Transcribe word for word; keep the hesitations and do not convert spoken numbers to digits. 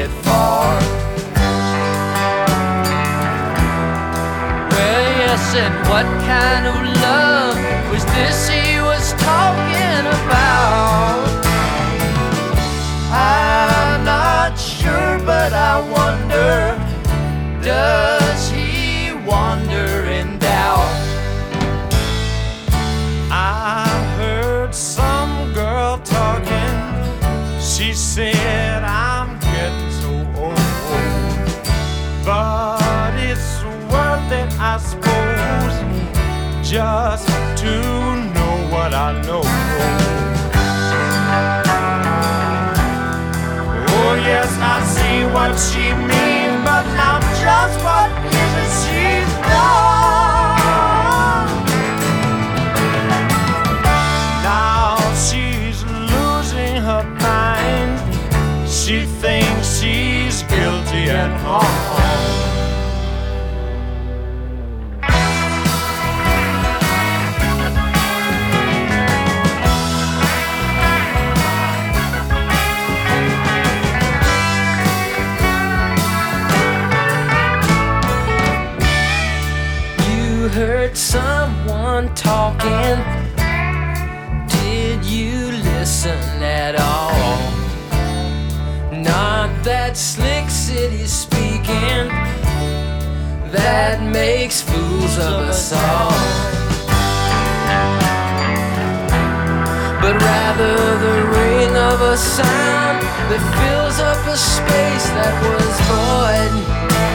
it far. Well, yes, and what kind of love was this he was talking about? I'm not sure, but I wonder, does he wander in doubt? I heard some girl talking. She said I'm getting so old, but it's worth it, I suppose, just to know what I know. Oh yes, I see what she means, but now just what is it she's done? Now she's losing her mind. She thinks she's guilty at home. Heard someone talking. Did you listen at all? Not that slick city speaking that makes fools of us all, but rather the ring of a sound that fills up a space that was void.